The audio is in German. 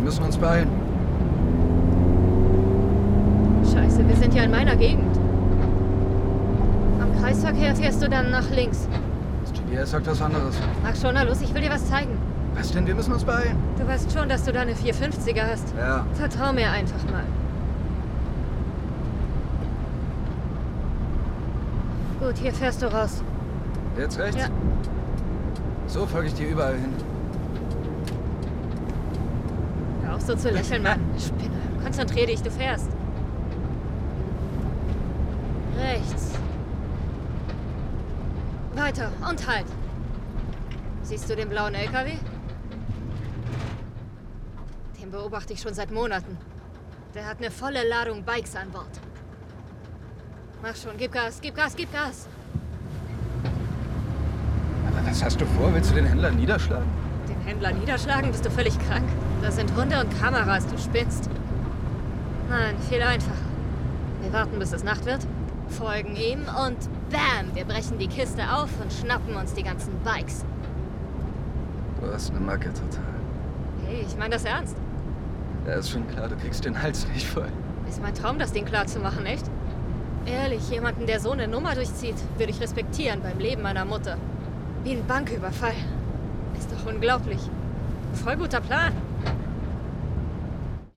müssen uns beeilen. Scheiße, wir sind ja in meiner Gegend. Am Kreisverkehr fährst du dann nach links. Das GPS sagt was anderes. Ach schon, na los, ich will dir was zeigen. Was denn? Wir müssen uns beeilen. Du weißt schon, dass du da eine 450er hast. Ja. Vertrau mir einfach mal. Gut, hier fährst du raus. Jetzt rechts? Ja. So folge ich dir überall hin. Hör auf so zu lächeln, Mann. Spinner. Konzentrier dich, du fährst. Rechts. Weiter und halt. Siehst du den blauen LKW? Den beobachte ich schon seit Monaten. Der hat eine volle Ladung Bikes an Bord. Mach schon, gib Gas, gib Gas, gib Gas. Aber was hast du vor? Willst du den Händler niederschlagen? Den Händler niederschlagen? Bist du völlig krank? Da sind Hunde und Kameras, du spinnst. Nein, viel einfacher. Wir warten, bis es Nacht wird, folgen ihm und BAM! Wir brechen die Kiste auf und schnappen uns die ganzen Bikes. Du hast eine Macke total. Hey, ich meine das ernst. Ja, ist schon klar, du kriegst den Hals nicht voll. Ist mein Traum, das Ding klar zu machen, echt? Ehrlich, jemanden, der so eine Nummer durchzieht, würde ich respektieren beim Leben meiner Mutter. Wie ein Banküberfall. Ist doch unglaublich. Voll guter Plan.